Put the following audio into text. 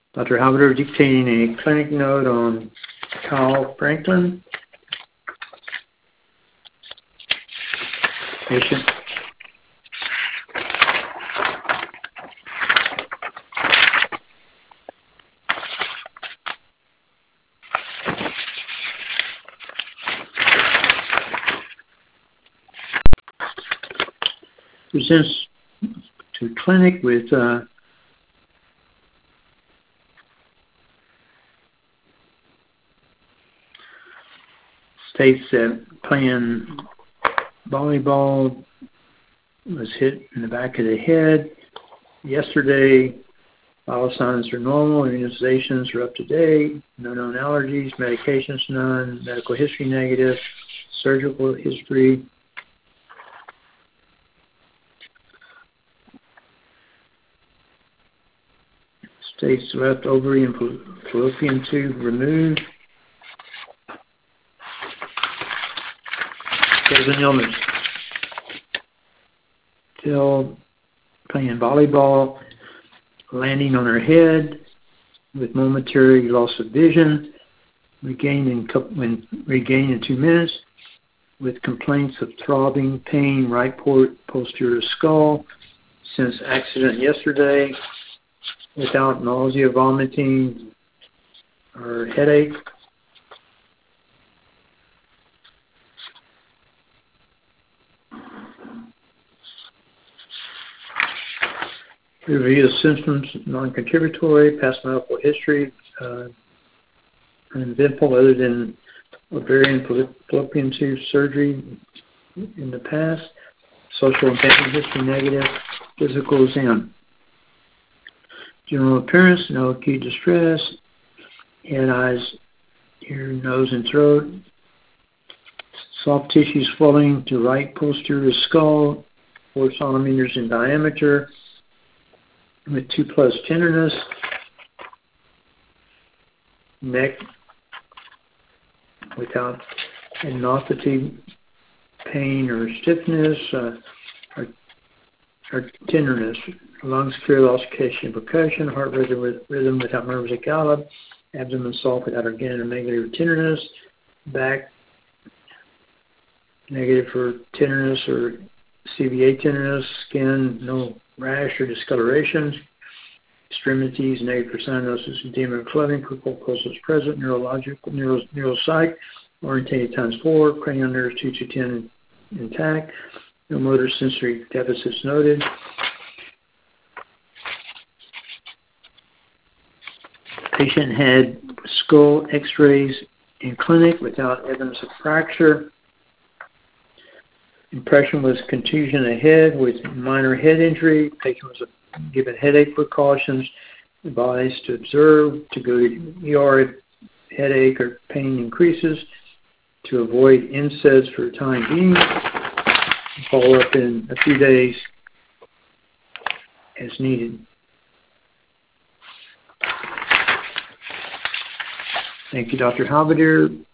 Dr. Halberder dictating a clinic note on Kyle Franklin. Patient. Presents to clinic with states that playing volleyball was hit in the back of the head yesterday. Vital signs are normal. Immunizations are up to date. No known allergies. Medications none. Medical history negative. Surgical history. States left ovary and fallopian tube removed. Present illness. Still playing volleyball, landing on her head with momentary loss of vision, regained in 2 minutes, with complaints of throbbing pain, right posterior skull, since accident yesterday, without nausea, vomiting, or headache. Review the symptoms, non-contributory, past medical history, uneventful other than ovarian fallopian tube surgery in the past. Social and family history negative. Physical exam. General appearance, no acute distress. Head, eyes, ear, nose, and throat. Soft tissue swelling to right posterior skull, 4 centimeters in diameter, with 2+ tenderness. Neck without adenopathy, pain or stiffness, or tenderness. Lungs clear, auscultation, percussion. Heart rhythm without nerves of gallop. Abdomen soft without organic or negative tenderness. Back negative for tenderness or CVA tenderness. Skin no rash or discoloration. Extremities negative for cyanosis, edema, or clubbing. Purple pulses present. Neurological neuropsych orientated ×4. Cranial nerves 2 to 10 intact. No motor sensory deficits noted. Patient had skull x-rays in clinic without evidence of fracture. Impression was contusion of head with minor head injury. Patient was given headache precautions, advised to observe, to go to ER if headache or pain increases, to avoid NSAIDs for the time being. Follow up in a few days as needed. Thank you, Dr. Halberder.